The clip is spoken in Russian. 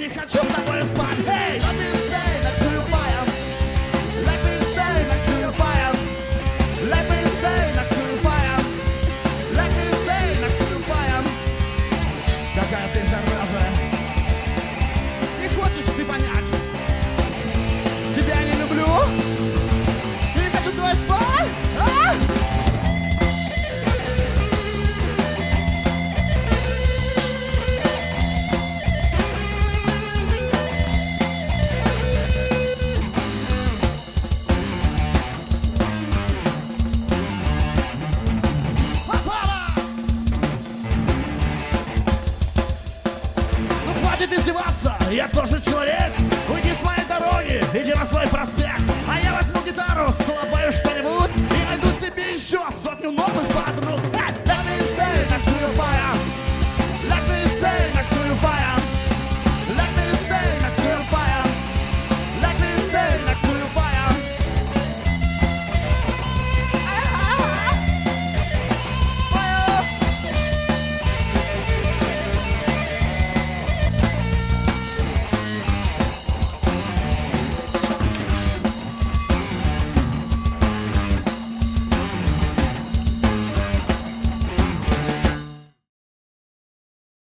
не хочу с тобой спать. Hey, let me stay next to your fire. Let me stay next to your fire. Let me stay next to your fire. Let me stay next to your fire. Какая ты зараза. Не хочешь ты понять? Тебя не люблю. Не хочу с тобой спать. А? Издеваться, я тоже человек. Уйди с моей дороги, иди на свой проспект. А я возьму гитару, слабаю что-нибудь и найду себе еще сотню новых подруг.